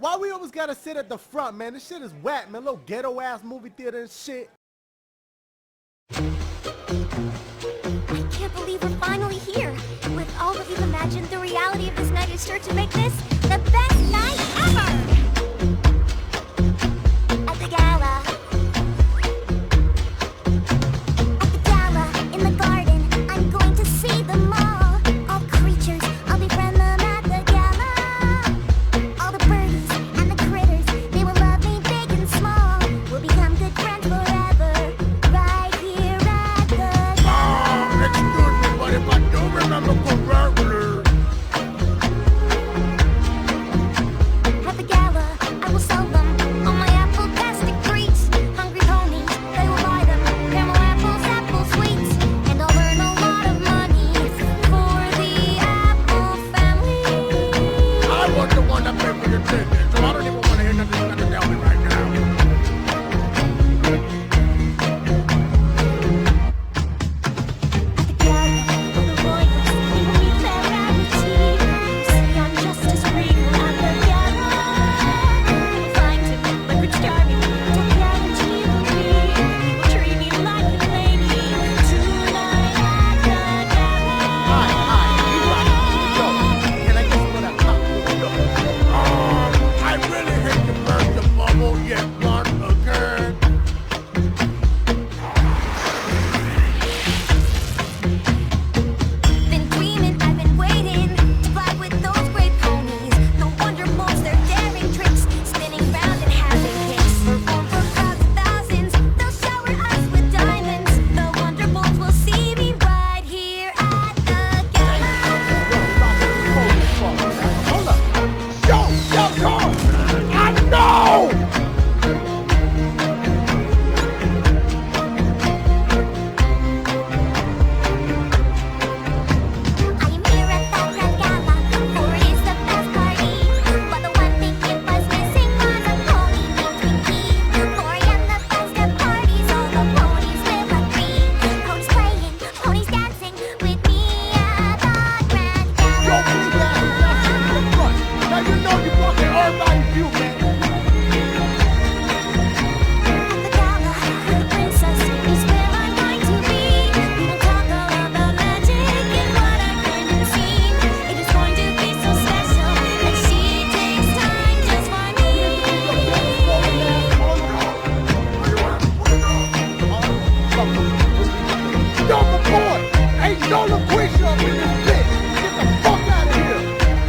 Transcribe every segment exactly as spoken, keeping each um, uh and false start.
Why we always gotta sit at the front, man? This shit is whack, man. Little ghetto ass movie theater and shit. I can't believe we're finally here. With all that we've imagined, the reality of this night is sure to make this the best night ever! At the gala. At the gala, in the garden, I'm going to see them all. All creatures, I'll befriend them at the gala. All the birdies and the critters, they will love me big and small. We'll become good friends forever, right here at the gala. Ah, excuse me, but if I do remember correctly. At the gala, I will sell them all my apple-tastic treats. Hungry ponies, they will buy them. Caramel apples, apple sweets. And I'll earn a lot of money for the Apple family. I was the one that paid for the ticket, so I don't even want to hear nothing you got to tell me right now. At the gala, all the royals, they will meet their rarity. See, I'm just as regal at the gala. You will find him, my Prince Charming, to guarantee the me. He will treat me like a lady tonight at the gala. Alright, alright, you right. Yo, can I get some of that popcorn? Um, I really hate to burst the bubble yet once again. Been dreaming, I've been waiting to fly with those great ponies. The Wonderbolts, their daring tricks, spinning round and having kicks. Perform for crowds of thousands, they'll shower us with diamonds. The Wonderbolts will see me right here at the gala. Hold up. Yo, yo, yo! I know! I am here at the grand gala, for it is the best party. But the one thing it was missing was a pony named Twinkie. For I am the best at parties, all the ponies will agree. Ponies playing, ponies dancing with me at the grand Yo, gala. please ask me that shit in the front. Now you know you fucking everybody's view, man. At the gala, with the princess is where I'm going to be. We will talk all about magic and what I've learned and seen. It is going to be so special that she takes time just for me. Yo, my boy! Ain't no LaQuisha up in this bitch! Get the fuck out of here!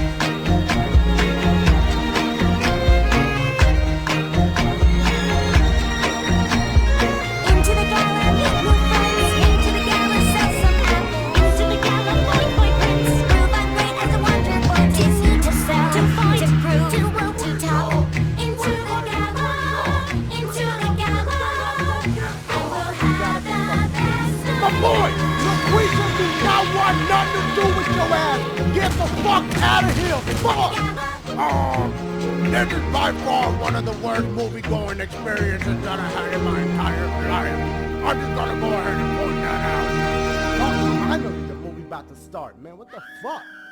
Into the gala, meet new friends. Into the gala, sell some apples. Into the gala, boy, boy, prince. Prove I'm great as a wonderboy. Disney to sell, to find, to prove, to woo, to tell. Into the gala, into the gala. I will have the best My boy! LaQuisha do not want nothing to do with your ass! Get the fuck out of here! Fuck! Um, this is by far one of the worst movie-going experiences that I had in my entire life. I'm just gonna go ahead and point that out. I know the movie about to start, man. What the fuck?